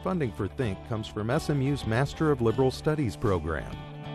Funding for Think comes from SMU's Master of Liberal Studies program.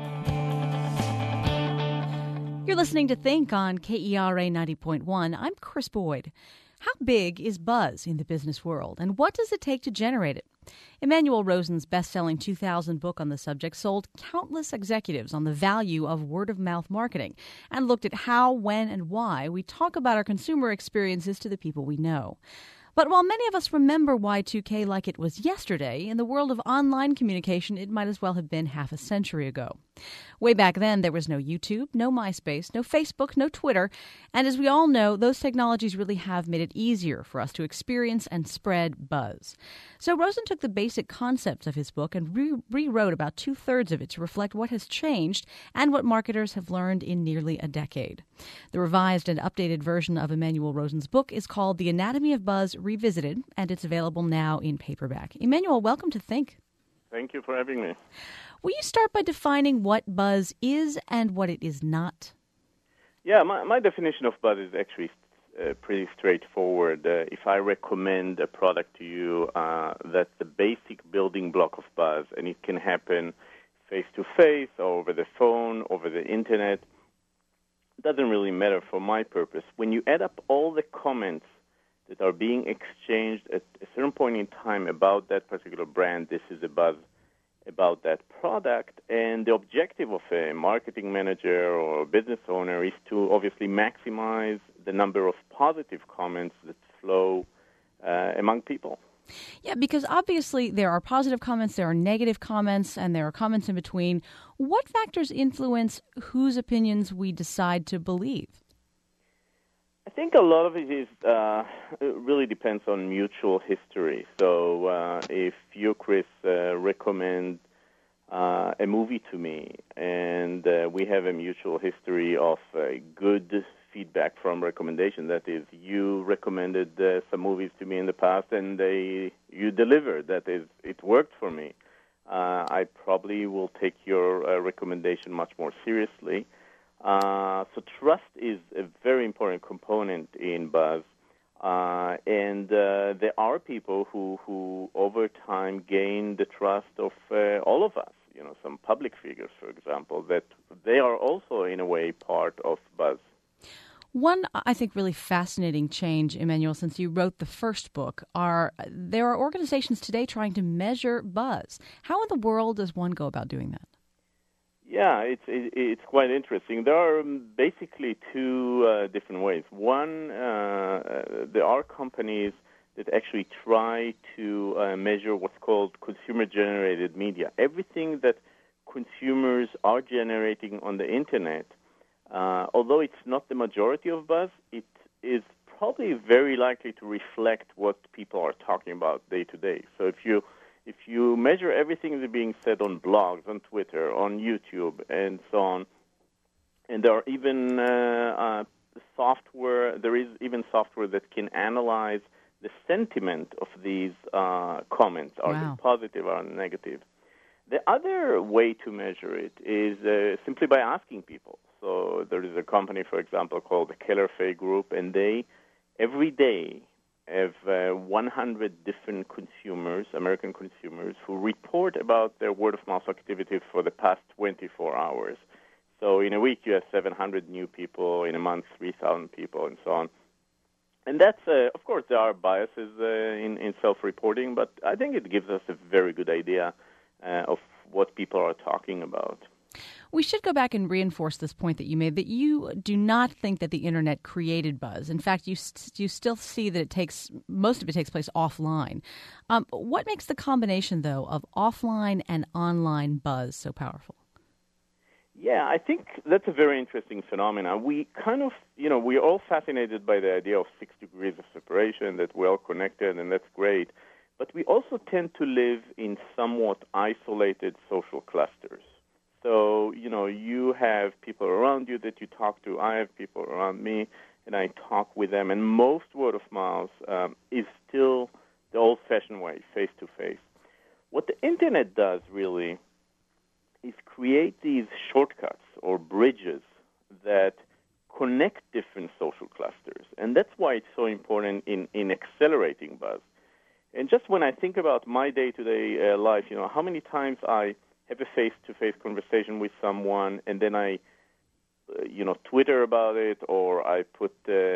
You're listening to Think on KERA 90.1. I'm Chris Boyd. How big is buzz in the business world, and what does it take to generate it? Emanuel Rosen's best-selling 2000 book on the subject sold countless executives on the value of word-of-mouth marketing and looked at how, when, and why we talk about our consumer experiences to the people we know. But while many of us remember Y2K like it was yesterday, in the world of online communication, it might as well have been half a century ago. Way back then, there was no YouTube, no MySpace, no Facebook, no Twitter, and as we all know, those technologies really have made it easier for us to experience and spread buzz. So Rosen took the basic concepts of his book and rewrote about two-thirds of it to reflect what has changed and what marketers have learned in nearly a decade. The revised and updated version of Emanuel Rosen's book is called The Anatomy of Buzz Revisited, and it's available now in paperback. Emanuel, welcome to Think. Thank you for having me. Will you start by defining what buzz is and what it is not? Yeah, my definition of buzz is actually pretty straightforward. If I recommend a product to you, that's the basic building block of buzz, and it can happen face-to-face, or over the phone, over the Internet. It doesn't really matter for my purpose. When you add up all the comments that are being exchanged at a certain point in time about that particular brand, this is a buzz about that product, and the objective of a marketing manager or a business owner is to obviously maximize the number of positive comments that flow among people. Yeah, because obviously there are positive comments, there are negative comments, and there are comments in between. What factors influence whose opinions we decide to believe? I think a lot of it is it really depends on mutual history. So if you, Chris, recommend a movie to me, and we have a mutual history of good feedback from recommendation, that is, you recommended some movies to me in the past, and you delivered. That is, it worked for me. I probably will take your recommendation much more seriously. So trust is a very important component in buzz, and there are people who over time gain the trust of all of us, some public figures, for example, that they are also in a way part of buzz. One, I think, really fascinating change, Emanuel, since you wrote the first book, there are organizations today trying to measure buzz. How in the world does one go about doing that? Yeah, it's quite interesting. There are basically two different ways. One, there are companies that actually try to measure what's called consumer-generated media. Everything that consumers are generating on the Internet, although it's not the majority of buzz, it is probably very likely to reflect what people are talking about day to day. So if you measure everything that's being said on blogs, on Twitter, on YouTube, and so on, and there are even there is even software that can analyze the sentiment of these comments, are they positive or negative. The other way to measure it is simply by asking people. So there is a company, for example, called the Keller Fay Group, and they every day have 100 different consumers, American consumers, who report about their word-of-mouth activity for the past 24 hours. So in a week, you have 700 new people. In a month, 3,000 people, and so on. And that's, of course, there are biases in self-reporting, but I think it gives us a very good idea of what people are talking about. We should go back and reinforce this point that you made, that you do not think that the Internet created buzz. In fact, you still see that most of it takes place offline. What makes the combination, though, of offline and online buzz so powerful? Yeah, I think that's a very interesting phenomenon. We kind of, we're all fascinated by the idea of 6 degrees of separation, that we're all connected, and that's great. But we also tend to live in somewhat isolated social clusters. So, you have people around you that you talk to. I have people around me, and I talk with them. And most word of mouth is still the old-fashioned way, face-to-face. What the Internet does, really, is create these shortcuts or bridges that connect different social clusters. And that's why it's so important in accelerating buzz. And just when I think about my day-to-day life, how many times I have a face-to-face conversation with someone, and then I Twitter about it, or I put,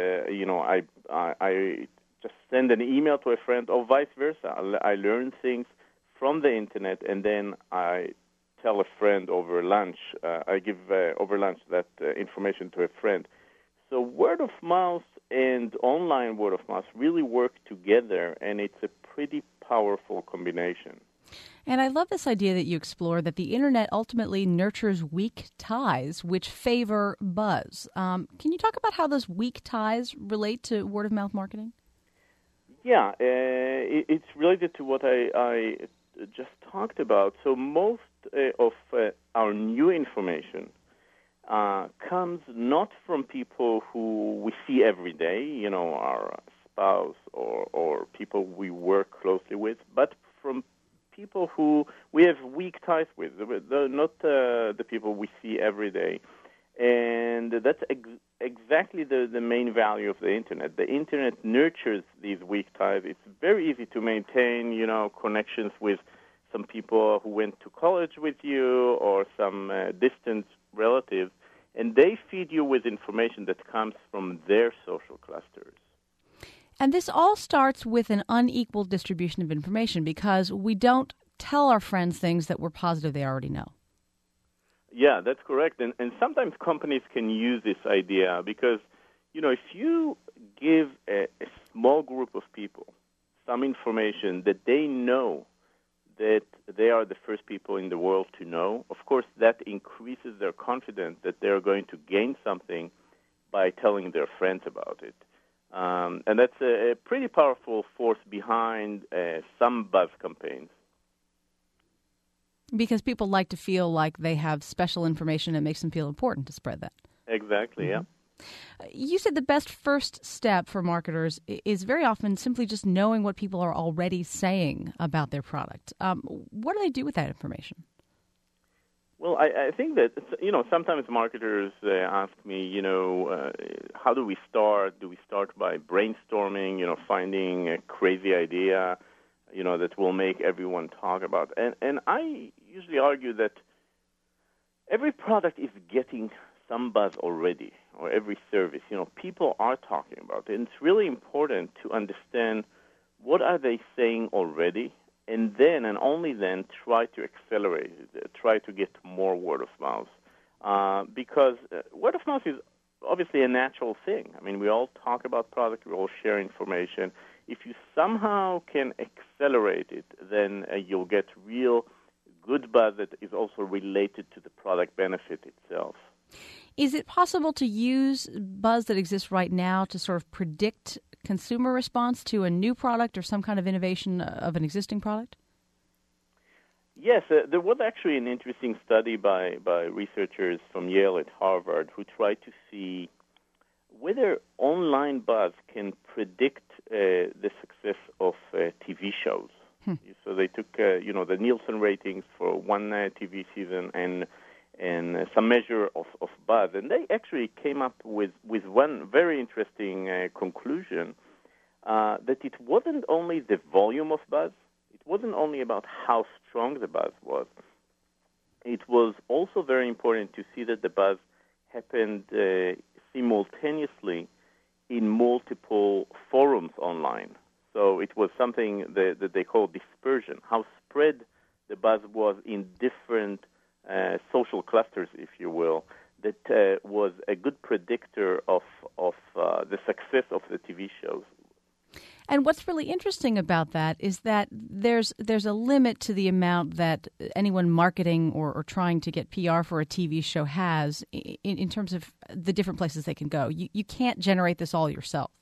I just send an email to a friend, or vice versa. I learn things from the internet, and then I tell a friend over lunch. I give over lunch that information to a friend. So word of mouth and online word of mouth really work together, and it's a pretty powerful combination. And I love this idea that you explore that the internet ultimately nurtures weak ties, which favor buzz. Can you talk about how those weak ties relate to word-of-mouth marketing? Yeah, it's related to what I just talked about. So most of our new information comes not from people who we see every day, our spouse or people we work closely with, but from people who we have weak ties with, not the people we see every day. And that's exactly the main value of the Internet. The Internet nurtures these weak ties. It's very easy to maintain, connections with some people who went to college with you or some distant relatives, and they feed you with information that comes from their social clusters. And this all starts with an unequal distribution of information because we don't tell our friends things that we're positive they already know. Yeah, that's correct. And sometimes companies can use this idea because, if you give a small group of people some information that they know that they are the first people in the world to know, of course, that increases their confidence that they're going to gain something by telling their friends about it. And that's a pretty powerful force behind some buzz campaigns. Because people like to feel like they have special information and it makes them feel important to spread that. Exactly, yeah. You said the best first step for marketers is very often simply just knowing what people are already saying about their product. What do they do with that information? Well, I think that, sometimes marketers ask me, how do we start? Do we start by brainstorming, finding a crazy idea, that will make everyone talk about? And I usually argue that every product is getting some buzz already, or every service. People are talking about it. And it's really important to understand what are they saying already, and then, and only then, try to accelerate it, try to get more word of mouth. Because word of mouth is obviously a natural thing. I mean, we all talk about product, we all share information. If you somehow can accelerate it, then you'll get real good buzz that is also related to the product benefit itself. Is it possible to use buzz that exists right now to sort of predict consumer response to a new product or some kind of innovation of an existing product? Yes, there was actually an interesting study by researchers from Yale at Harvard who tried to see whether online buzz can predict the success of TV shows. So they took, the Nielsen ratings for one TV season and some measure of buzz, and they actually came up with one very interesting conclusion that it wasn't only the volume of buzz, it wasn't only about how strong the buzz was. It was also very important to see that the buzz happened simultaneously in multiple forums online. So it was something that they call dispersion, how spread the buzz was in different social clusters, if you will, that was a good predictor of the success of the TV shows. And what's really interesting about that is that there's a limit to the amount that anyone marketing or trying to get PR for a TV show has in terms of the different places they can go. You can't generate this all yourself.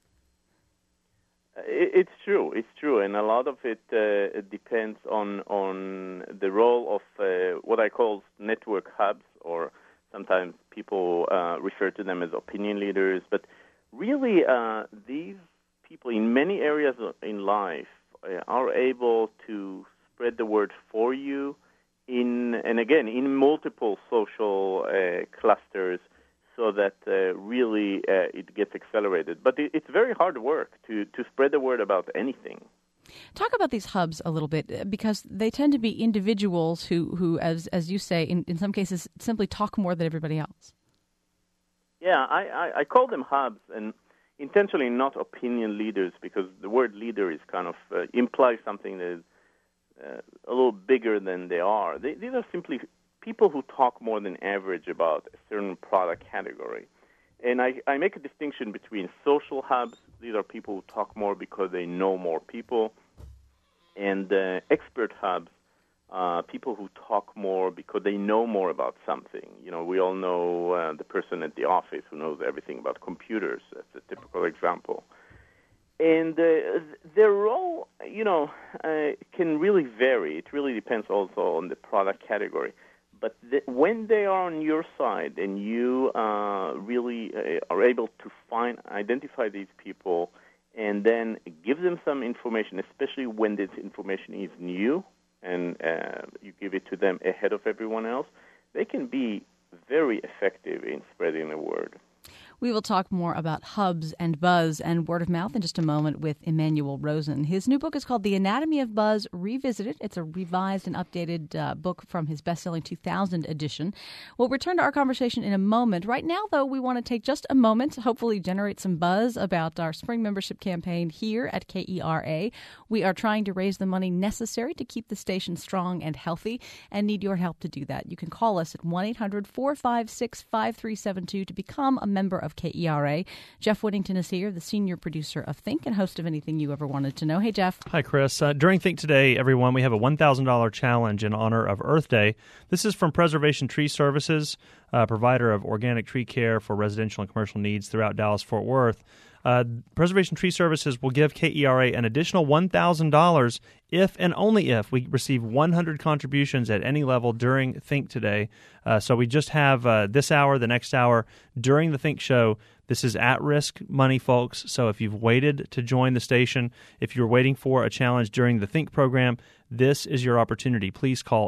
It's true, and a lot of it depends on the role of what I call network hubs, or sometimes people refer to them as opinion leaders. But really, these people in many areas in life are able to spread the word for you in multiple social clusters, so that really it gets accelerated. But it's very hard work to spread the word about anything. Talk about these hubs a little bit, because they tend to be individuals who as you say, in some cases, simply talk more than everybody else. Yeah, I call them hubs, and intentionally not opinion leaders, because the word leader is kind of implies something that is a little bigger than they are. These are simply people who talk more than average about a certain product category. And I make a distinction between social hubs. These are people who talk more because they know more people. And expert hubs, people who talk more because they know more about something. You know, we all know the person at the office who knows everything about computers. That's a typical example. And their role, can really vary. It really depends also on the product category. But when they are on your side and you really are able to identify these people and then give them some information, especially when this information is new and you give it to them ahead of everyone else, they can be very effective in spreading the word. We will talk more about hubs and buzz and word of mouth in just a moment with Emmanuel Rosen. His new book is called The Anatomy of Buzz Revisited. It's a revised and updated book from his best-selling 2000 edition. We'll return to our conversation in a moment. Right now, though, we want to take just a moment to hopefully generate some buzz about our spring membership campaign here at KERA. We are trying to raise the money necessary to keep the station strong and healthy and need your help to do that. You can call us at 1-800-456-5372 to become a member of KERA. Jeff Whittington is here, the senior producer of Think and host of Anything You Ever Wanted to Know. Hey, Jeff. Hi, Chris. During Think Today, everyone, we have a $1,000 challenge in honor of Earth Day. This is from Preservation Tree Services, provider of organic tree care for residential and commercial needs throughout Dallas-Fort Worth. Preservation Tree Services will give KERA an additional $1,000 if and only if we receive 100 contributions at any level during Think Today. So we just have this hour, the next hour, during the Think Show. This is at-risk money, folks. So if you've waited to join the station, if you're waiting for a challenge during the Think program, this is your opportunity. Please call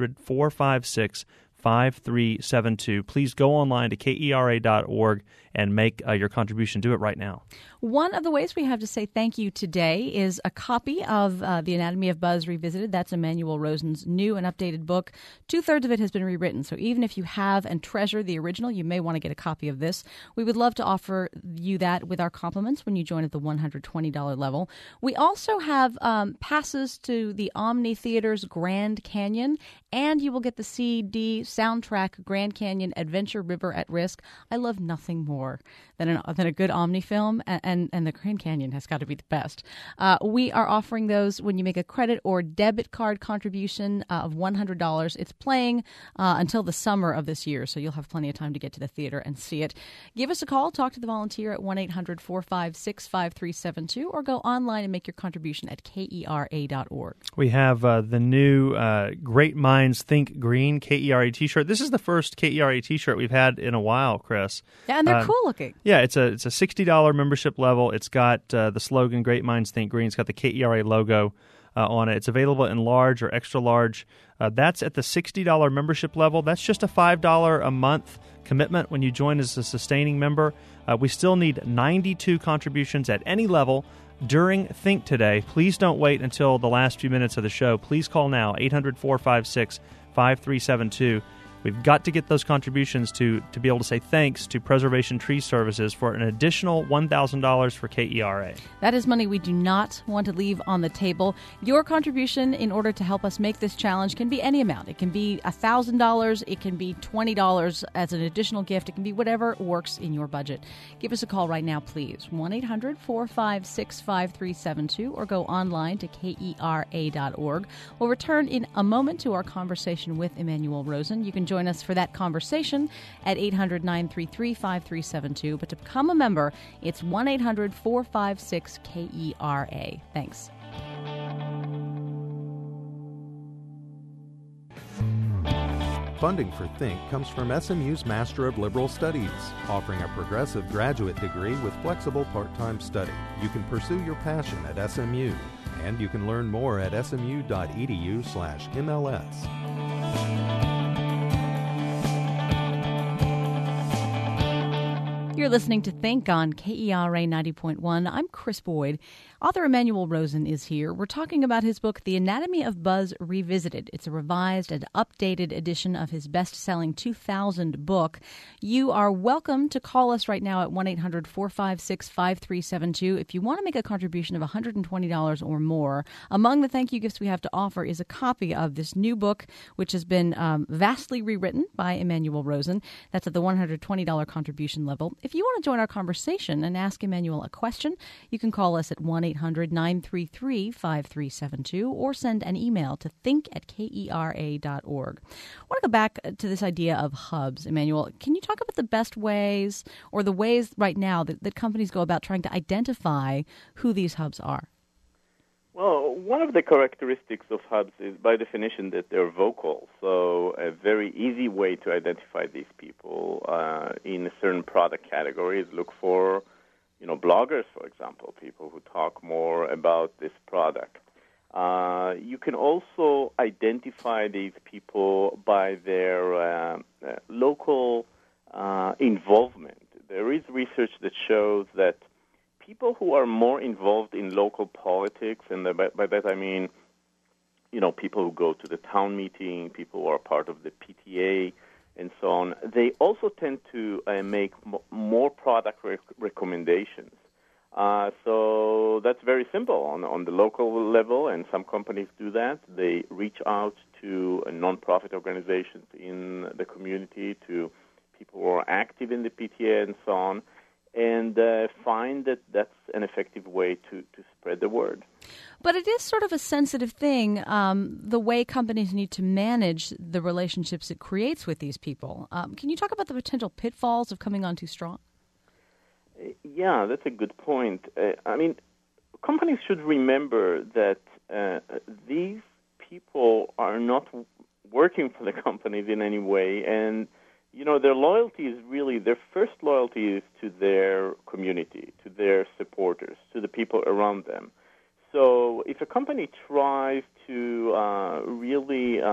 800-456-5372. Please go online to KERA.org and make your contribution. Do it right now. One of the ways we have to say thank you today is a copy of The Anatomy of Buzz Revisited. That's Emmanuel Rosen's new and updated book. 2/3 of it has been rewritten, so even if you have and treasure the original, you may want to get a copy of this. We would love to offer you that with our compliments when you join at the $120 level. We also have passes to the Omni Theater's Grand Canyon, and you will get the CD soundtrack Grand Canyon Adventure River at Risk. I love nothing more than a good Omni film, and the Grand Canyon has got to be the best. We are offering those when you make a credit or debit card contribution of $100. It's playing until the summer of this year, so you'll have plenty of time to get to the theater and see it. Give us a call, talk to the volunteer at 1-800-456-5372, or go online and make your contribution at KERA.org. We have the new Great Minds Think Green KERA t-shirt. This is the first KERA t-shirt we've had in a while, Chris. Yeah, and they're cool looking. Yeah, it's a $60 membership level. It's got the slogan Great Minds Think Green. It's got the KERA logo on it. It's available in large or extra large. That's at the $60 membership level. That's just a $5 a month commitment when you join as a sustaining member. We still need 92 contributions at any level during Think Today. Please don't wait until the last few minutes of the show. Please call now, 800-456-5372. We've got to get those contributions to be able to say thanks to Preservation Tree Services for an additional $1,000 for KERA. That is money we do not want to leave on the table. Your contribution in order to help us make this challenge can be any amount. It can be $1,000. It can be $20 as an additional gift. It can be whatever works in your budget. Give us a call right now, please. 1-800-456-5372 or go online to KERA.org. We'll return in a moment to our conversation with Emmanuel Rosen. You can join us for that conversation at 800-933-5372. But to become a member, it's 1-800-456-KERA. Thanks. Funding for Think comes from SMU's Master of Liberal Studies, offering a progressive graduate degree with flexible part-time study. You can pursue your passion at SMU, and you can learn more at smu.edu/MLS. You're listening to Think on KERA 90.1. I'm Chris Boyd. Author Emmanuel Rosen is here. We're talking about his book, The Anatomy of Buzz Revisited. It's a revised and updated edition of his best-selling 2000 book. You are welcome to call us right now at 1-800-456-5372 if you want to make a contribution of $120 or more. Among the thank you gifts we have to offer is a copy of this new book, which has been vastly rewritten by Emmanuel Rosen. That's at the $120 contribution level. If you want to join our conversation and ask Emmanuel a question, you can call us at 1-800-933-5372 or send an email to think@kera.org. I want to go back to this idea of hubs, Emmanuel. Can you talk about the best ways or the ways right now that companies go about trying to identify who these hubs are? Well, one of the characteristics of hubs is, by definition, that they're vocal. So a very easy way to identify these people in a certain product category is look for, bloggers, for example, people who talk more about this product. You can also identify these people by their local involvement. There is research that shows that people who are more involved in local politics, and by that I mean, people who go to the town meeting, people who are part of the PTA, and so on, they also tend to make more product recommendations. So that's very simple on the local level, and some companies do that. They reach out to nonprofit organizations in the community, to people who are active in the PTA and so on, and find that that's an effective way to spread the word. But it is sort of a sensitive thing, the way companies need to manage the relationships it creates with these people. Can you talk about the potential pitfalls of coming on too strong? Yeah, that's a good point. Companies should remember that these people are not working for the companies in any way, and their loyalty is really, their first loyalty is to their community, to their supporters, to the people around them. So if a company tries to really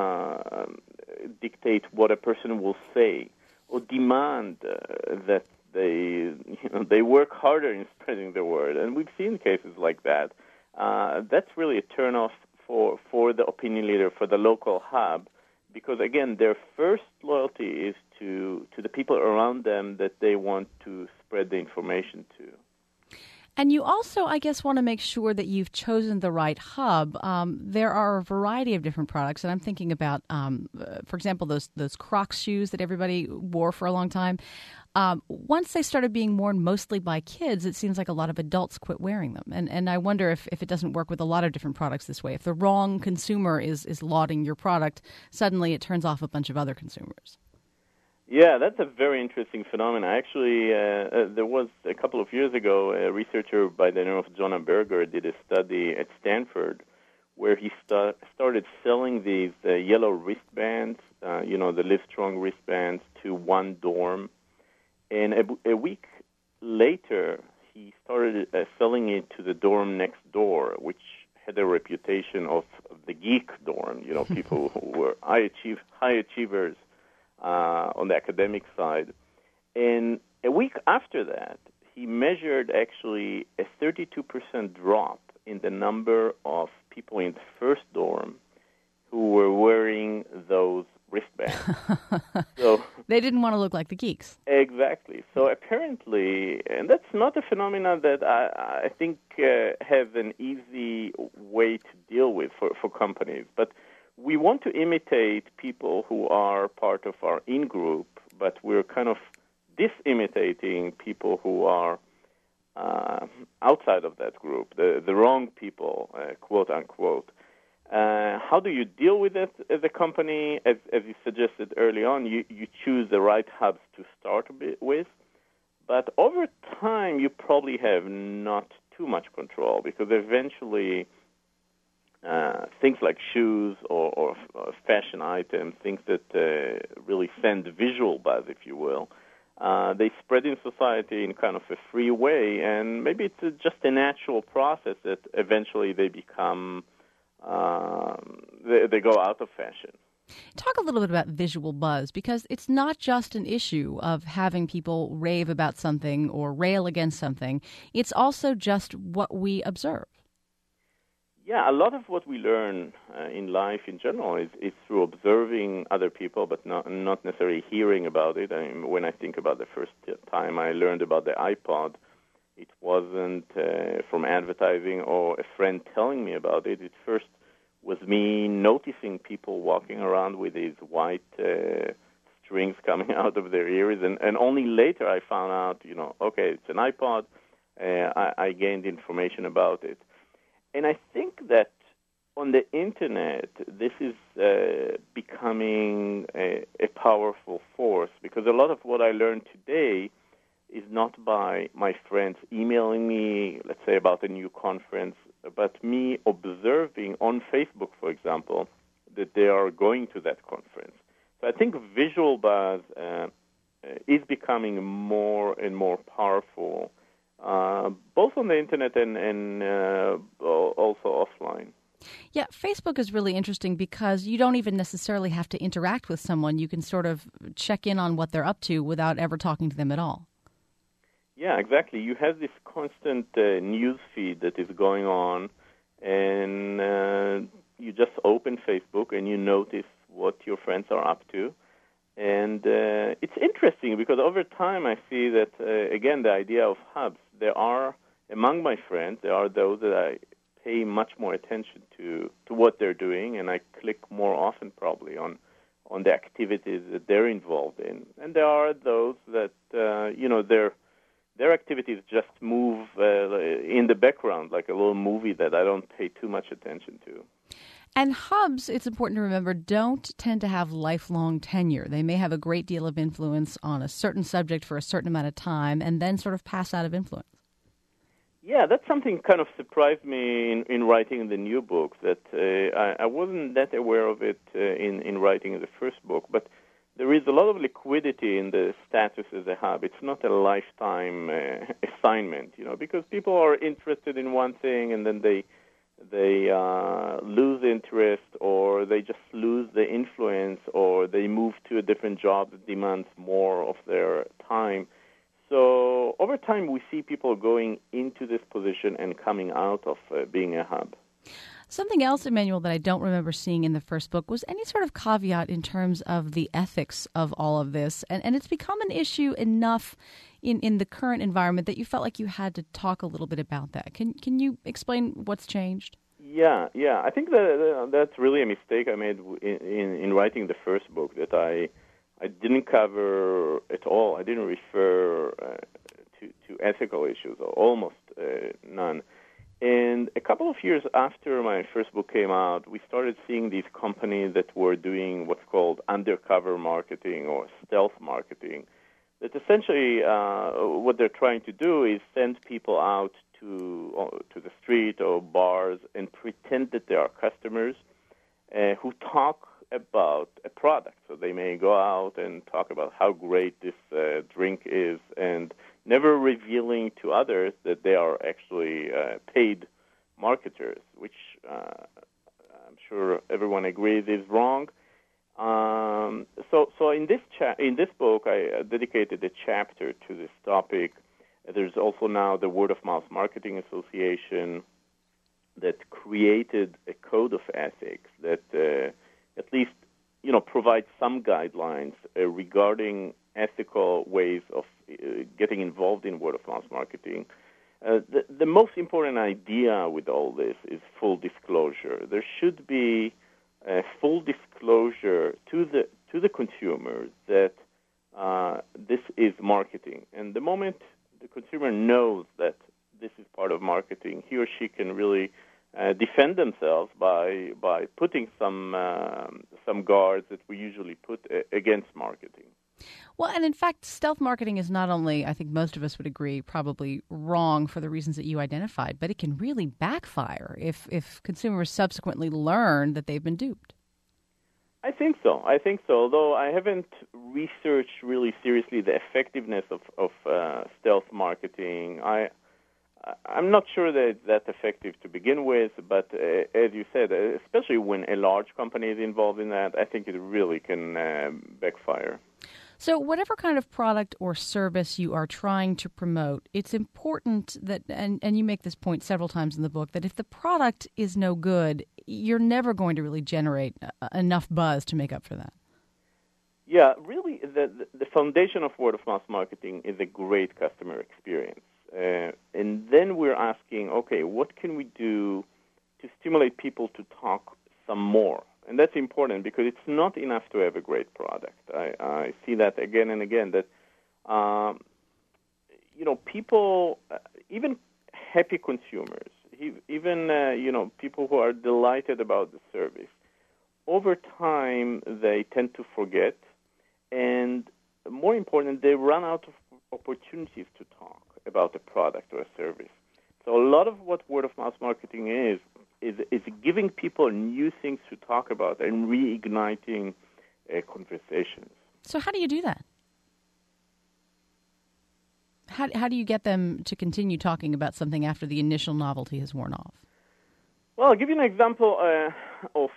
dictate what a person will say or demand that they work harder in spreading the word, and we've seen cases like that, that's really a turnoff for the opinion leader, for the local hub, because, again, their first loyalty is to the people around them that they want to spread the information to. And you also, I guess, want to make sure that you've chosen the right hub. There are a variety of different products, and I'm thinking about, for example, those Crocs shoes that everybody wore for a long time. Once they started being worn mostly by kids, it seems like a lot of adults quit wearing them. And I wonder if it doesn't work with a lot of different products this way. If the wrong consumer is lauding your product, suddenly it turns off a bunch of other consumers. Yeah, that's a very interesting phenomenon. Actually, there was a couple of years ago, a researcher by the name of Jonah Berger did a study at Stanford where he started selling these yellow wristbands, the Livestrong wristbands, to one dorm. And a week later, he started selling it to the dorm next door, which had a reputation of the geek dorm, people who were high achievers on the academic side. And a week after that, he measured actually a 32% drop in the number of people in the first dorm who were wearing those wristbands. So they didn't want to look like the geeks. Exactly. So apparently, and that's not a phenomenon that I think have an easy way to deal with for companies, but we want to imitate people who are part of our in-group, but we're kind of disimitating people who are outside of that group, the wrong people, quote unquote. How do you deal with it as a company? As you suggested early on, you choose the right hubs to start with, but over time you probably have not too much control, because eventually things like shoes or fashion items, things that really send visual buzz, if you will, they spread in society in kind of a free way, and maybe it's just a natural process that eventually they become, they go out of fashion. Talk a little bit about visual buzz, because it's not just an issue of having people rave about something or rail against something. It's also just what we observe. Yeah, a lot of what we learn in life in general is through observing other people, but not necessarily hearing about it. I mean, when I think about the first time I learned about the iPod, it wasn't from advertising or a friend telling me about it. It first was me noticing people walking around with these white strings coming out of their ears, and only later I found out, okay, it's an iPod. I gained information about it. And I think that on the Internet, this is becoming a powerful force, because a lot of what I learned today is not by my friends emailing me, let's say, about a new conference, but me observing on Facebook, for example, that they are going to that conference. So I think visual buzz is becoming more and more powerful, both on the Internet and also offline. Yeah, Facebook is really interesting because you don't even necessarily have to interact with someone. You can sort of check in on what they're up to without ever talking to them at all. Yeah, exactly. You have this constant news feed that is going on, and you just open Facebook and you notice what your friends are up to. And it's interesting because over time I see that, again, the idea of hubs, there are, among my friends, there are those that I pay much more attention to what they're doing, and I click more often probably on the activities that they're involved in. And there are those that, their activities just move in the background, like a little movie that I don't pay too much attention to. And hubs, it's important to remember, don't tend to have lifelong tenure. They may have a great deal of influence on a certain subject for a certain amount of time and then sort of pass out of influence. Yeah, that's something kind of surprised me in writing the new book, that I wasn't that aware of it in writing the first book, but there is a lot of liquidity in the status as a hub. It's not a lifetime assignment, because people are interested in one thing and then they lose interest, or they just lose the influence, or they move to a different job that demands more of their time. So over time, we see people going into this position and coming out of being a hub. Something else, Emmanuel, that I don't remember seeing in the first book was any sort of caveat in terms of the ethics of all of this. And it's become an issue enough in the current environment that you felt like you had to talk a little bit about that. Can you explain what's changed? Yeah. I think that's really a mistake I made in writing the first book, that I didn't cover at all. I didn't refer to ethical issues, or almost none. And a couple of years after my first book came out, we started seeing these companies that were doing what's called undercover marketing or stealth marketing. That essentially what they're trying to do is send people out to the street or bars and pretend that they are customers who talk about a product. So they may go out and talk about how great this drink is, and never revealing to others that they are actually paid marketers, which I'm sure everyone agrees is wrong. So in this book, I dedicated a chapter to this topic. There's also now the Word of Mouth Marketing Association that created a code of ethics that at least provides some guidelines regarding ethical ways of getting involved in word-of-mouth marketing. The most important idea with all this is full disclosure. There should be full disclosure to the consumer that this is marketing. And the moment the consumer knows that this is part of marketing, he or she can really defend themselves by putting some guards that we usually put against marketing. Well, and in fact, stealth marketing is not only, I think most of us would agree, probably wrong for the reasons that you identified, but it can really backfire if consumers subsequently learn that they've been duped. I think so, although I haven't researched really seriously the effectiveness of stealth marketing. I'm not sure that it's that effective to begin with, but as you said, especially when a large company is involved in that, I think it really can backfire. So whatever kind of product or service you are trying to promote, it's important that, and you make this point several times in the book, that if the product is no good, you're never going to really generate enough buzz to make up for that. Yeah, really, the foundation of word-of-mouth marketing is a great customer experience. And then we're asking, okay, what can we do to stimulate people to talk some more? And that's important because it's not enough to have a great product. I see that again and again, that, people, even happy consumers, even, people who are delighted about the service, over time they tend to forget, and more important, they run out of opportunities to talk about a product or a service. So a lot of what word-of-mouth marketing is giving people new things to talk about and reigniting conversations. So how do you do that? How do you get them to continue talking about something after the initial novelty has worn off? Well, I'll give you an example of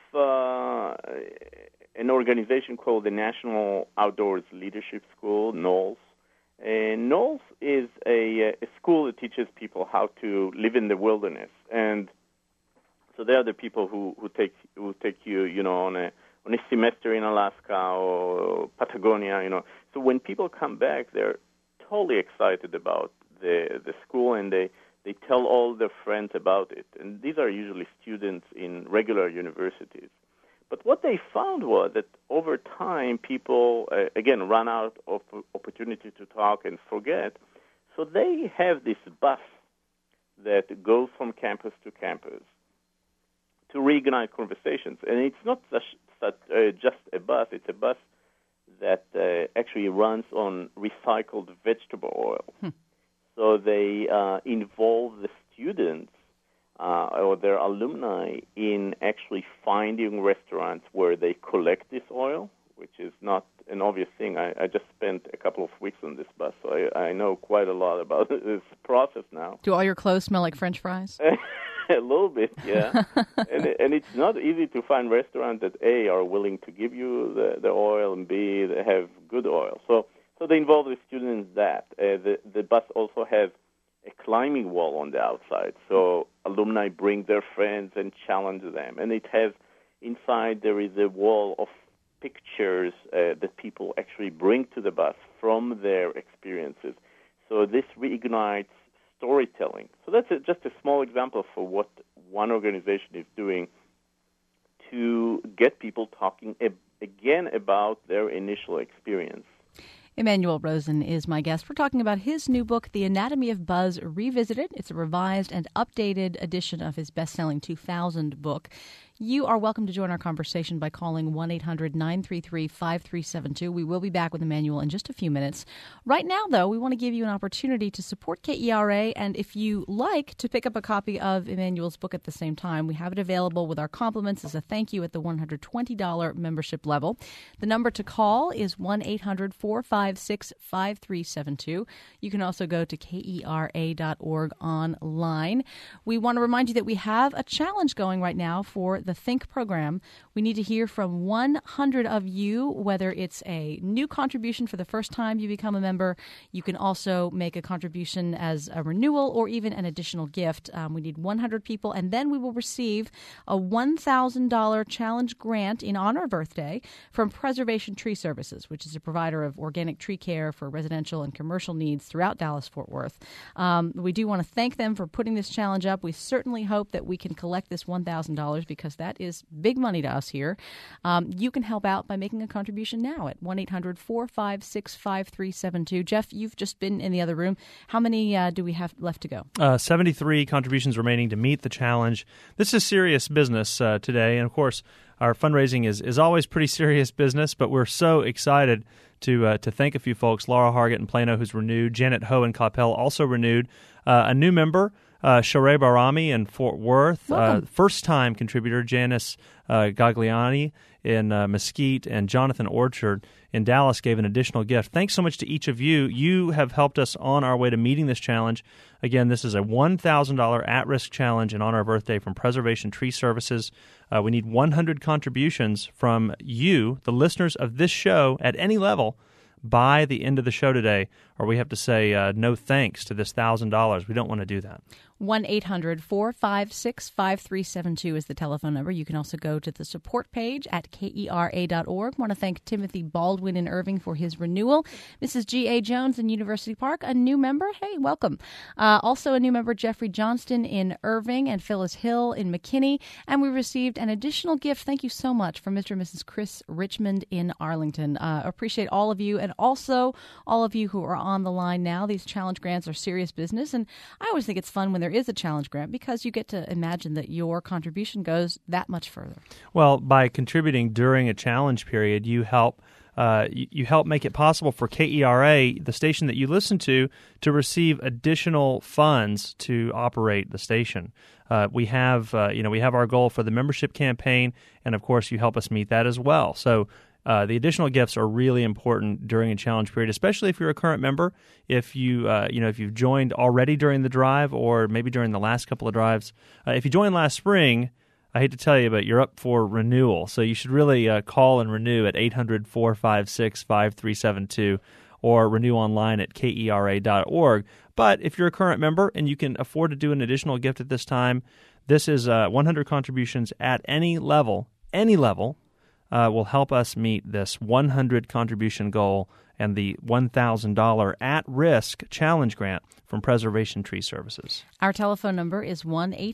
an organization called the National Outdoors Leadership School, NOLS. And NOLS is a school that teaches people how to live in the wilderness. And so they are the people who take you, on a semester in Alaska or Patagonia, So when people come back, they're totally excited about the school, and they tell all their friends about it. And these are usually students in regular universities. But what they found was that over time, people, again, run out of opportunity to talk and forget. So they have this bus that goes from campus to campus to reignite conversations. And it's not just a bus. It's a bus that actually runs on recycled vegetable oil. So they involve the students or their alumni in actually finding restaurants where they collect this oil, which is not an obvious thing. I just spent a couple of weeks on this bus, so I know quite a lot about this process now. Do all your clothes smell like French fries? A little bit, yeah. and it's not easy to find restaurants that, A, are willing to give you the oil, and B, they have good oil. So they involve the students in that. The bus also has a climbing wall on the outside, so alumni bring their friends and challenge them. And it has, inside there is a wall of pictures that people actually bring to the bus from their experiences. So this reignites storytelling. So that's just a small example for what one organization is doing to get people talking again about their initial experience. Emmanuel Rosen is my guest. We're talking about his new book, The Anatomy of Buzz Revisited. It's a revised and updated edition of his best-selling 2000 book. You are welcome to join our conversation by calling 1-800-933-5372. We will be back with Emmanuel in just a few minutes. Right now, though, we want to give you an opportunity to support KERA, and if you like to pick up a copy of Emmanuel's book at the same time, we have it available with our compliments as a thank you at the $120 membership level. The number to call is 1-800-456-5372. You can also go to KERA.org online. We want to remind you that we have a challenge going right now for the Think program. We need to hear from 100 of you, whether it's a new contribution for the first time you become a member. You can also make a contribution as a renewal or even an additional gift. We need 100 people, and then we will receive a $1,000 challenge grant in honor of Earth Day from Preservation Tree Services, which is a provider of organic tree care for residential and commercial needs throughout Dallas-Fort Worth. We do want to thank them for putting this challenge up. We certainly hope that we can collect this $1,000 because that is big money to us here. You can help out by making a contribution now at 1-800-456-5372. Jeff, you've just been in the other room. How many do we have left to go? 73 contributions remaining to meet the challenge. This is serious business today, and of course, our fundraising is always pretty serious business, but we're so excited to thank a few folks. Laura Hargett in Plano, who's renewed. Janet Ho in Coppell, also renewed. A new member, Shareh Barami in Fort Worth, first-time contributor Janice Gagliani in Mesquite, and Jonathan Orchard in Dallas gave an additional gift. Thanks so much to each of you. You have helped us on our way to meeting this challenge. Again, this is a $1,000 at-risk challenge in honor of Earth Day from Preservation Tree Services. We need 100 contributions from you, the listeners of this show, at any level, by the end of the show today, or we have to say no thanks to this $1,000. We don't want to do that. 1-800-456-5372 is the telephone number. You can also go to the support page at KERA.org. I want to thank Timothy Baldwin in Irving for his renewal. Mrs. G.A. Jones in University Park, a new member. Hey, welcome. Also a new member, Jeffrey Johnston in Irving and Phyllis Hill in McKinney. And we received an additional gift. Thank you so much from Mr. and Mrs. Chris Richmond in Arlington. Appreciate all of you, and also all of you who are on the line now. These challenge grants are serious business, and I always think it's fun when there is a challenge grant because you get to imagine that your contribution goes that much further. Well, by contributing during a challenge period, you help make it possible for KERA, the station that you listen to receive additional funds to operate the station. We have our goal for the membership campaign, and of course, you help us meet that as well. So. The additional gifts are really important during a challenge period, especially if you're a current member. If if you've joined already during the drive, or maybe during the last couple of drives. If you joined last spring, I hate to tell you, but you're up for renewal. So you should really call and renew at 800-456-5372 or renew online at KERA.org. But if you're a current member and you can afford to do an additional gift at this time, this is 100 contributions at any level. Will help us meet this 100 contribution goal and the $1,000 at-risk challenge grant from Preservation Tree Services. Our telephone number is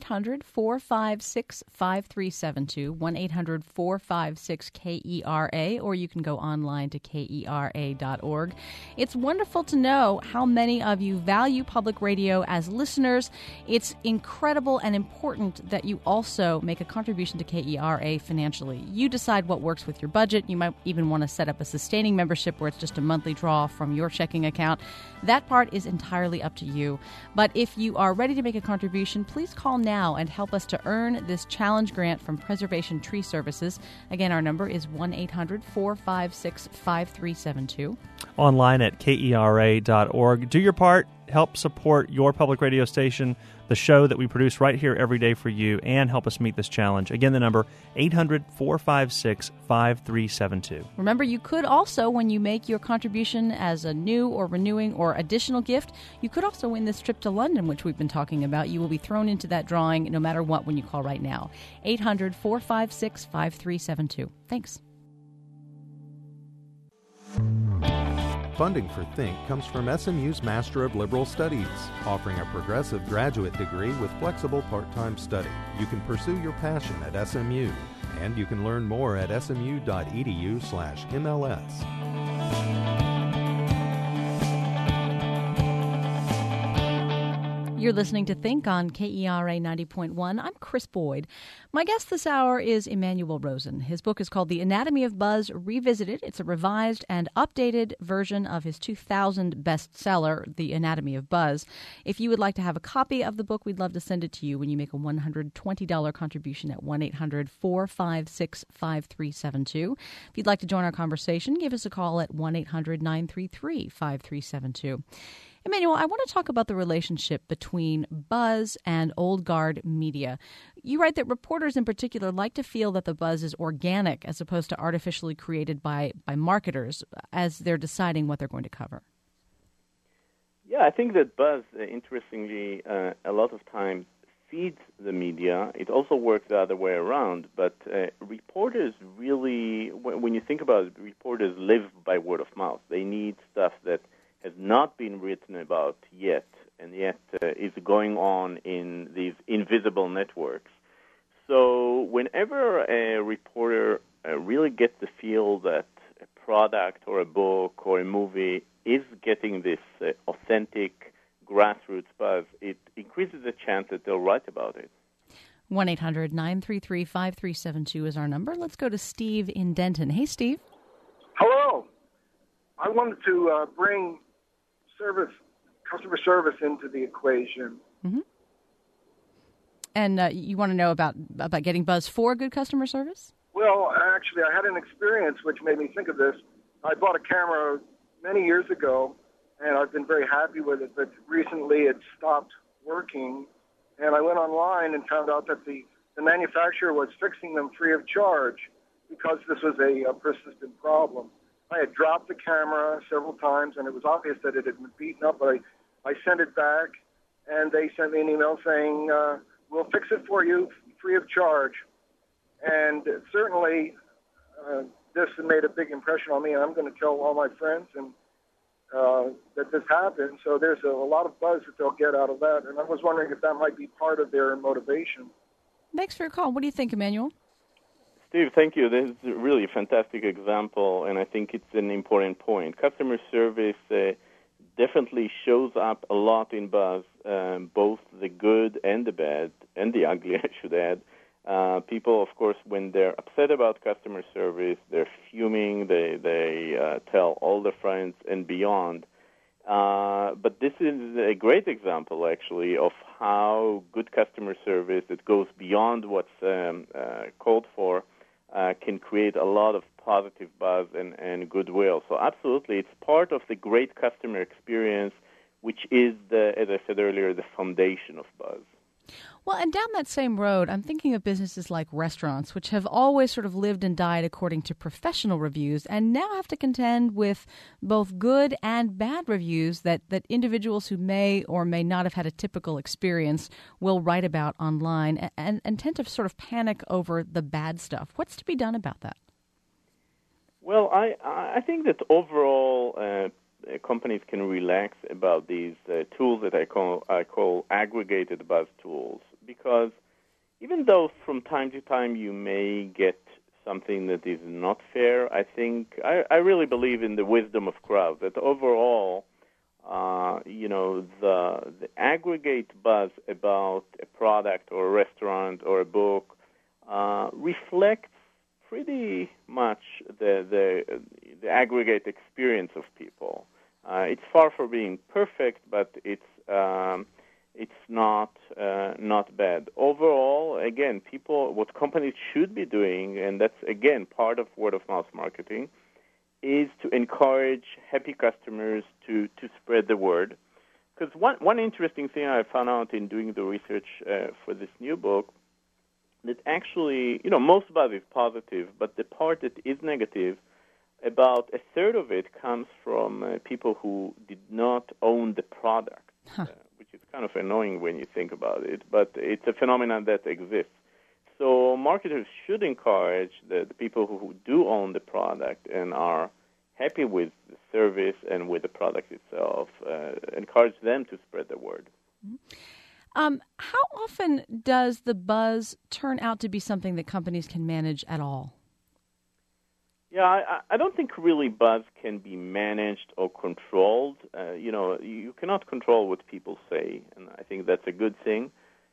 1-800-456-5372, 1-800-456-KERA, or you can go online to KERA.org. It's wonderful to know how many of you value public radio as listeners. It's incredible and important that you also make a contribution to KERA financially. You decide what works with your budget. You might even want to set up a sustaining membership where it's just a monthly draw from your checking account. That part is entirely up to you. But if you are ready to make a contribution, please call now and help us to earn this challenge grant from Preservation Tree Services. Again, our number is 1-800-456-5372. Online at KERA.org. Do your part. Help support your public radio station, the show that we produce right here every day for you, and help us meet this challenge. Again, the number, 800-456-5372. Remember, you could also, when you make your contribution as a new or renewing or additional gift, you could also win this trip to London, which we've been talking about. You will be thrown into that drawing no matter what when you call right now. 800-456-5372. Thanks. Funding for Think comes from SMU's Master of Liberal Studies, offering a progressive graduate degree with flexible part-time study. You can pursue your passion at SMU, and you can learn more at smu.edu/MLS. You're listening to Think on KERA 90.1. I'm Chris Boyd. My guest this hour is Emmanuel Rosen. His book is called The Anatomy of Buzz Revisited. It's a revised and updated version of his 2000 bestseller, The Anatomy of Buzz. If you would like to have a copy of the book, we'd love to send it to you when you make a $120 contribution at 1-800-456-5372. If you'd like to join our conversation, give us a call at 1-800-933-5372. Emmanuel, I want to talk about the relationship between buzz and old guard media. You write that reporters in particular like to feel that the buzz is organic as opposed to artificially created by marketers as they're deciding what they're going to cover. Yeah, I think that buzz, interestingly, a lot of times feeds the media. It also works the other way around. But reporters really, when you think about it, reporters live by word of mouth. They need stuff that has not been written about yet, and yet is going on in these invisible networks. So whenever a reporter really gets the feel that a product or a book or a movie is getting this authentic grassroots buzz, it increases the chance that they'll write about it. 1-800-933-5372 is our number. Let's go to Steve in Denton. Hey, Steve. Hello. I wanted to bring customer service into the equation. Mm-hmm. And you want to know about getting buzz for good customer service? Well, actually, I had an experience which made me think of this. I bought a camera many years ago, and I've been very happy with it, but recently it stopped working, and I went online and found out that the manufacturer was fixing them free of charge because this was a persistent problem. I had dropped the camera several times, and it was obvious that it had been beaten up. But I sent it back, and they sent me an email saying, we'll fix it for you free of charge. And certainly this made a big impression on me, and I'm going to tell all my friends and that this happened. So there's a lot of buzz that they'll get out of that, and I was wondering if that might be part of their motivation. Thanks for your call. What do you think, Emmanuel? Steve, thank you. This is really a fantastic example, and I think it's an important point. Customer service definitely shows up a lot in buzz, both the good and the bad, and the ugly, I should add. People, of course, when they're upset about customer service, they're fuming, they tell all their friends and beyond. But this is a great example, actually, of how good customer service that goes beyond what's called for can create a lot of positive buzz and goodwill. So absolutely, it's part of the great customer experience, which is, as I said earlier, the foundation of buzz. Well, and down that same road, I'm thinking of businesses like restaurants, which have always sort of lived and died according to professional reviews, and now have to contend with both good and bad reviews that individuals who may or may not have had a typical experience will write about online and tend to sort of panic over the bad stuff. What's to be done about that? Well, I think that overall companies can relax about these tools that I call aggregated buzz tools, because even though from time to time you may get something that is not fair, I really believe in the wisdom of crowds, that overall, the aggregate buzz about a product or a restaurant or a book reflects pretty much the aggregate experience of people. It's far from being perfect, but it's not bad. Overall, again, what companies should be doing, and that's again part of word of mouth marketing, is to encourage happy customers to spread the word. Because one interesting thing I found out in doing the research for this new book, that actually, most buzz is positive, but the part that is negative, about a third of it comes from people who did not own the product, which is kind of annoying when you think about it, but it's a phenomenon that exists. So marketers should encourage the people who do own the product and are happy with the service and with the product itself, encourage them to spread the word. How often does the buzz turn out to be something that companies can manage at all? Yeah, I don't think really buzz can be managed or controlled. You cannot control what people say, and I think that's a good thing.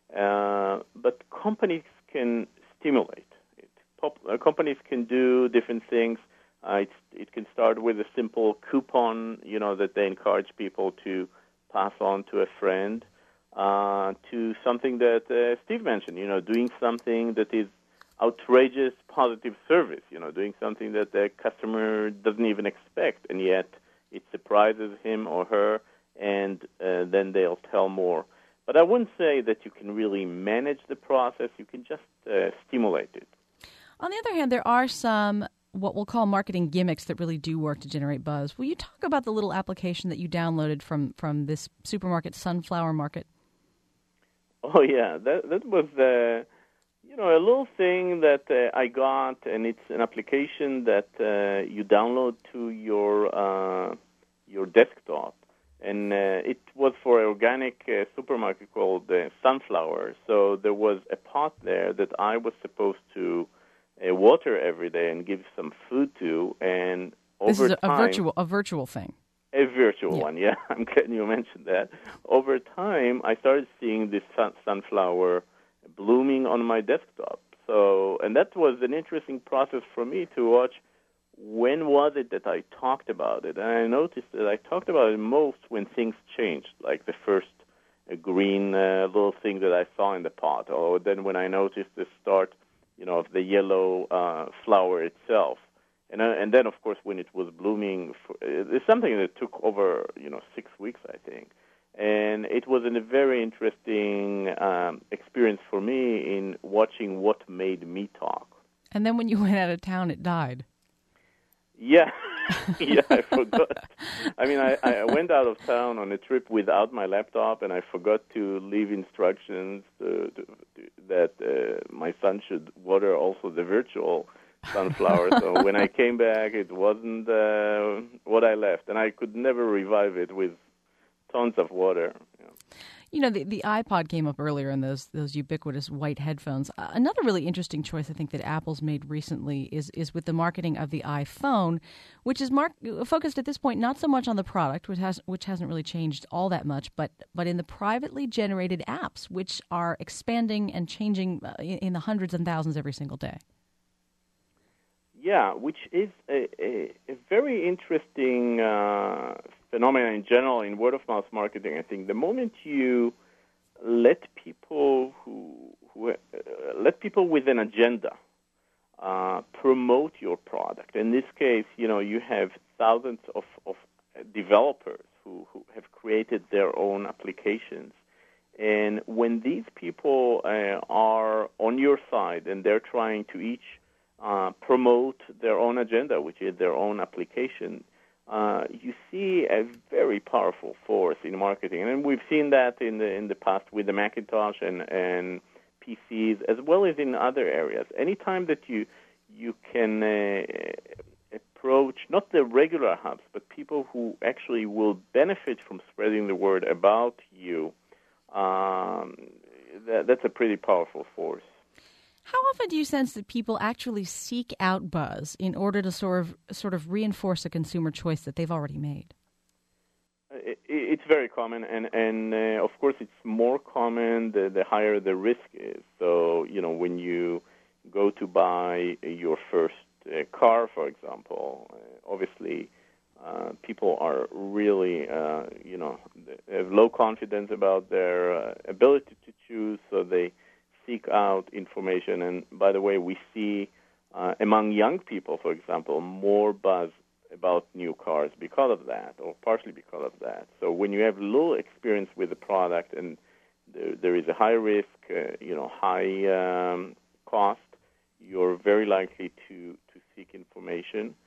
But companies can stimulate it. Companies can do different things. It can start with a simple coupon, that they encourage people to pass on to a friend, to something that Steve mentioned, doing something that is outrageous positive service, doing something that the customer doesn't even expect, and yet it surprises him or her, and then they'll tell more. But I wouldn't say that you can really manage the process. You can just stimulate it. On the other hand, there are some what we'll call marketing gimmicks that really do work to generate buzz. Will you talk about the little application that you downloaded from this supermarket, Sunflower Market? Oh, yeah. That was a little thing that I got, and it's an application that you download to your desktop. And it was for an organic supermarket called Sunflower. So there was a pot there that I was supposed to water every day and give some food to. And over this is time, a virtual thing. A virtual one, yeah. I'm glad you mentioned that. Over time, I started seeing this sunflower blooming on my desktop. So, and that was an interesting process for me to watch. When was it that I talked about it? And I noticed that I talked about it most when things changed, like the first green little thing that I saw in the pot, or then when I noticed the start, of the yellow flower itself. And then, of course, when it was blooming, it's something that took over, 6 weeks, I think. And it was a very interesting experience for me in watching what made me talk. And then when you went out of town, it died. Yeah, Yeah, I forgot. I mean, I went out of town on a trip without my laptop, and I forgot to leave instructions that my son should water also the virtual sunflower. So when I came back, it wasn't what I left, and I could never revive it with tons of water. You know, the iPod came up earlier in those ubiquitous white headphones. Another really interesting choice I think that Apple's made recently is with the marketing of the iPhone, which is focused at this point not so much on the product, which hasn't really changed all that much, but in the privately generated apps, which are expanding and changing in the hundreds and thousands every single day. Yeah, which is a very interesting phenomenon in general in word-of-mouth marketing. I think the moment you let people let people with an agenda promote your product. In this case, you have thousands of developers who have created their own applications. And when these people are on your side and they're trying to each promote their own agenda, which is their own application, you see a very powerful force in marketing. And we've seen that in the past with the Macintosh and PCs, as well as in other areas. Anytime that you can approach not the regular hubs, but people who actually will benefit from spreading the word about you, that's a pretty powerful force. How often do you sense that people actually seek out buzz in order to sort of reinforce a consumer choice that they've already made? It's very common, and of course it's more common the higher the risk is. So, when you go to buy your first car, for example, obviously people are really, have low confidence about their ability to choose, so they seek out information. And by the way, we see among young people, for example, more buzz about new cars because of that, or partially because of that. So when you have little experience with the product and there is a high risk, high cost, you're very likely to seek information.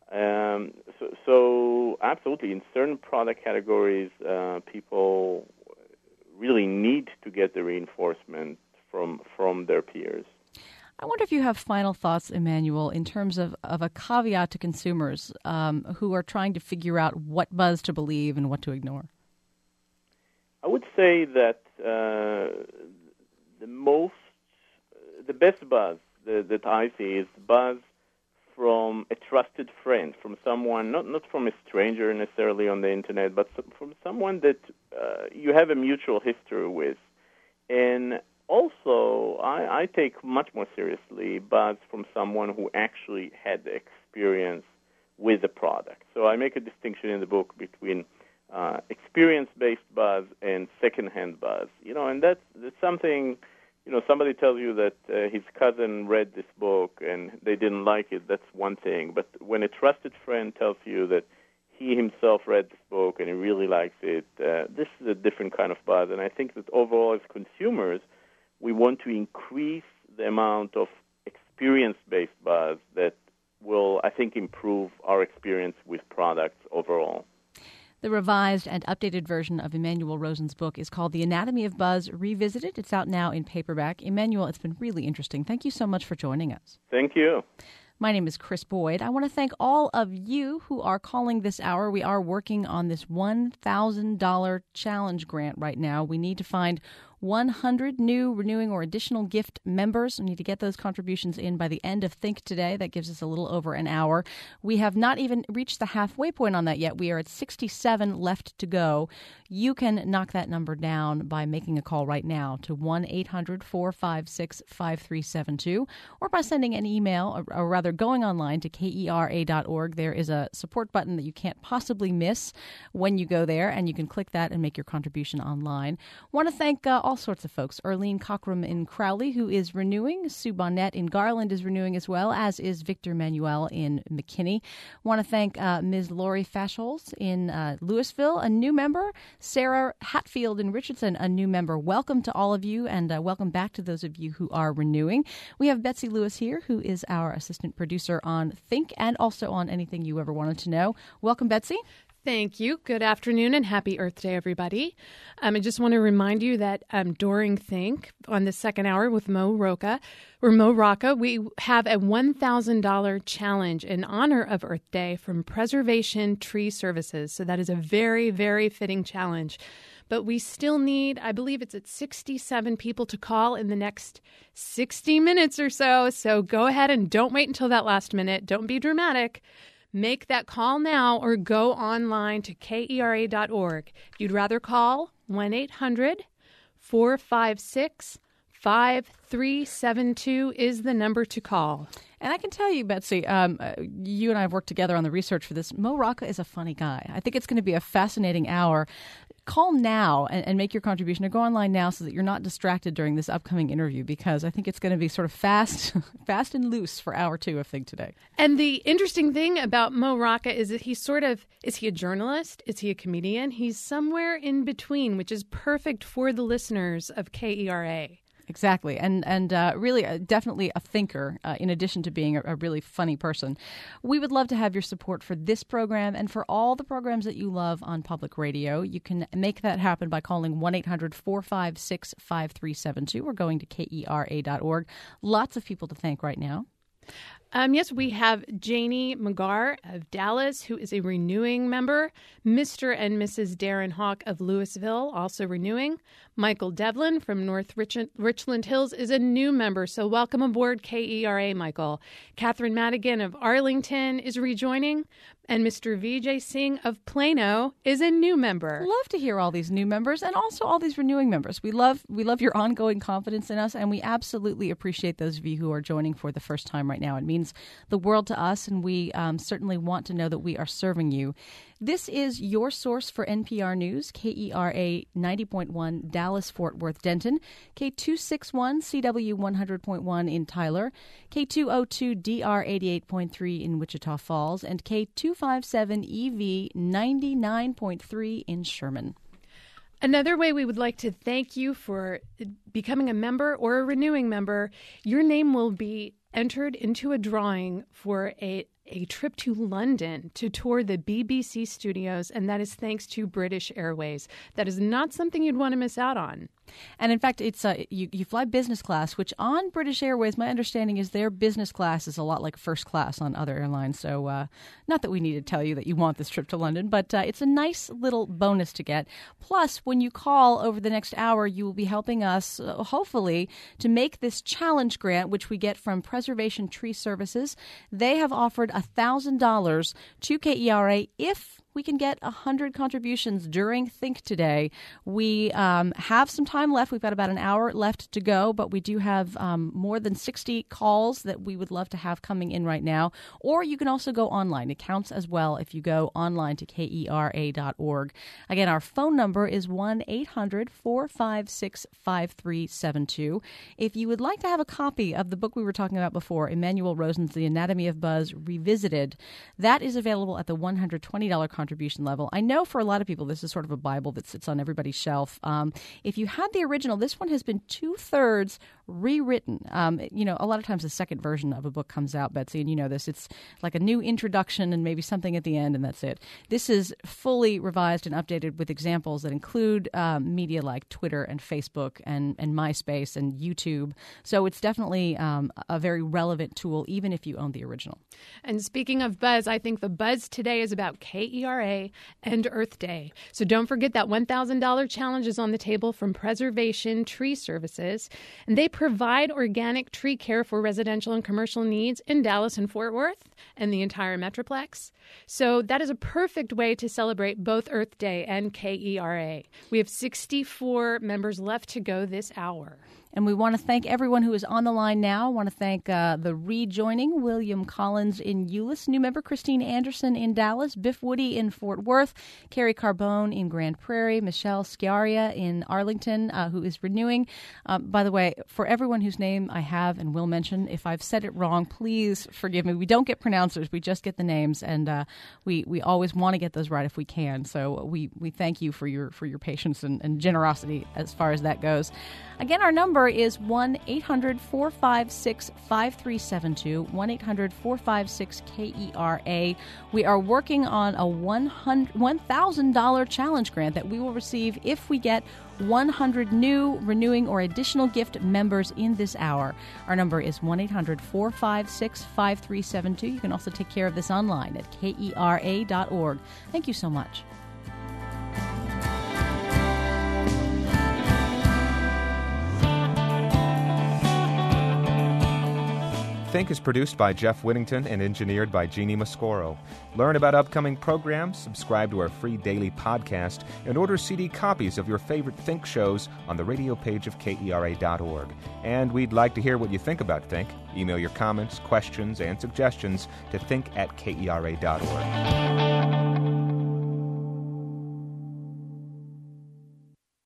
So absolutely, in certain product categories, people really need to get the reinforcement from their peers. I wonder if you have final thoughts, Emmanuel, in terms of a caveat to consumers who are trying to figure out what buzz to believe and what to ignore. I would say that the best buzz that I see is buzz from a trusted friend, from someone, not from a stranger necessarily on the internet, but from someone that you have a mutual history with. And also, I take much more seriously buzz from someone who actually had the experience with the product. So I make a distinction in the book between experience-based buzz and second-hand buzz. And that's something, somebody tells you that his cousin read this book and they didn't like it, that's one thing. But when a trusted friend tells you that he himself read this book and he really likes it, this is a different kind of buzz. And I think that overall as consumers, we want to increase the amount of experience-based buzz that will, I think, improve our experience with products overall. The revised and updated version of Emmanuel Rosen's book is called The Anatomy of Buzz Revisited. It's out now in paperback. Emmanuel, it's been really interesting. Thank you so much for joining us. Thank you. My name is Chris Boyd. I want to thank all of you who are calling this hour. We are working on this $1,000 challenge grant right now. We need to find 100 new, renewing, or additional gift members. We need to get those contributions in by the end of Think Today. That gives us a little over an hour. We have not even reached the halfway point on that yet. We are at 67 left to go. You can knock that number down by making a call right now to 1-800-456-5372 or by sending an email, or rather going online to KERA.org. There is a support button that you can't possibly miss when you go there, and you can click that and make your contribution online. Want to thank all sorts of folks. Arlene Cockrum in Crowley, who is renewing. Sue Bonnet in Garland is renewing as well, as is Victor Manuel in McKinney. Want to thank Ms. Lori Fasholes in Louisville, a new member. Sarah Hatfield in Richardson, a new member. Welcome to all of you, and welcome back to those of you who are renewing. We have Betsy Lewis here, who is our assistant producer on Think and also on Anything You Ever Wanted to Know. Welcome, Betsy. Thank you. Good afternoon and happy Earth Day, everybody. I just want to remind you that during Think on the second hour with Mo Rocca, we have a $1,000 challenge in honor of Earth Day from Preservation Tree Services. So that is a very, very fitting challenge. But we still need, I believe it's at 67 people to call in the next 60 minutes or so. So go ahead and don't wait until that last minute. Don't be dramatic. Make that call now or go online to KERA.org. If you'd rather call, 1-800-456-5372 is the number to call. And I can tell you, Betsy, you and I have worked together on the research for this. Mo Rocca is a funny guy. I think it's going to be a fascinating hour. Call now and make your contribution, or go online now so that you're not distracted during this upcoming interview, because I think it's going to be sort of fast and loose for hour two of Think Today. And the interesting thing about Mo Rocca is that is he a journalist? Is he a comedian? He's somewhere in between, which is perfect for the listeners of KERA. Exactly. And really definitely a thinker in addition to being a really funny person. We would love to have your support for this program and for all the programs that you love on public radio. You can make that happen by calling 1-800-456-5372 or going to KERA.org. Lots of people to thank right now. Yes, we have Janie McGarr of Dallas, who is a renewing member. Mr. and Mrs. Darren Hawk of Louisville, also renewing. Michael Devlin from North Richland Hills is a new member, so welcome aboard KERA, Michael. Catherine Madigan of Arlington is rejoining. And Mr. Vijay Singh of Plano is a new member. Love to hear all these new members and also all these renewing members. We love your ongoing confidence in us, and we absolutely appreciate those of you who are joining for the first time right now. It means the world to us, and we certainly want to know that we are serving you. This is your source for NPR News, KERA 90.1 Dallas, Fort Worth, Denton, K261 CW 100.1 in Tyler, K202 DR 88.3 in Wichita Falls, and K257 EV 99.3 in Sherman. Another way we would like to thank you for becoming a member or a renewing member, your name will be entered into a drawing for a trip to London to tour the BBC studios, and that is thanks to British Airways. That is not something you'd want to miss out on. And in fact, it's you fly business class, which on British Airways, my understanding is their business class is a lot like first class on other airlines. So not that we need to tell you that you want this trip to London, but it's a nice little bonus to get. Plus, when you call over the next hour, you will be helping us, hopefully, to make this challenge grant, which we get from Preservation Tree Services. They have offered $1,000 to KERA if we can get 100 contributions during Think Today. We have some time left. We've got about an hour left to go, but we do have more than 60 calls that we would love to have coming in right now. Or you can also go online. It counts as well if you go online to KERA.org. Again, our phone number is 1-800-456-5372. If you would like to have a copy of the book we were talking about before, Emmanuel Rosen's The Anatomy of Buzz Revisited, that is available at the $120 contribution level. I know for a lot of people this is sort of a Bible that sits on everybody's shelf. If you had the original, this one has been 2/3 rewritten. A lot of times the second version of a book comes out, Betsy, and you know this. It's like a new introduction and maybe something at the end, and that's it. This is fully revised and updated with examples that include media like Twitter and Facebook and MySpace and YouTube. So it's definitely a very relevant tool, even if you own the original. And speaking of buzz, I think the buzz today is about KERA and Earth Day. So don't forget that $1,000 challenge is on the table from Preservation Tree Services. And they provide organic tree care for residential and commercial needs in Dallas and Fort Worth and the entire Metroplex. So that is a perfect way to celebrate both Earth Day and KERA. We have 64 members left to go this hour. And we want to thank everyone who is on the line now. I want to thank the rejoining William Collins in Euless, new member Christine Anderson in Dallas, Biff Woody in Fort Worth, Carrie Carbone in Grand Prairie, Michelle Sciaria in Arlington, who is renewing. By the way, for everyone whose name I have and will mention, if I've said it wrong, please forgive me. We don't get pronouncers. We just get the names, and we always want to get those right if we can. So we thank you for your patience and generosity as far as that goes. Again, our number is 1-800-456-5372, 1-800-456-KERA. We are working on a $1,000 challenge grant that we will receive if we get 100 new, renewing, or additional gift members in this hour. Our number is 1-800-456-5372. You can also take care of this online at KERA.org. Thank you so much. Think is produced by Jeff Whittington and engineered by Jeannie Mascoro. Learn about upcoming programs, subscribe to our free daily podcast, and order CD copies of your favorite Think shows on the radio page of KERA.org. And we'd like to hear what you think about Think. Email your comments, questions, and suggestions to think@KERA.org.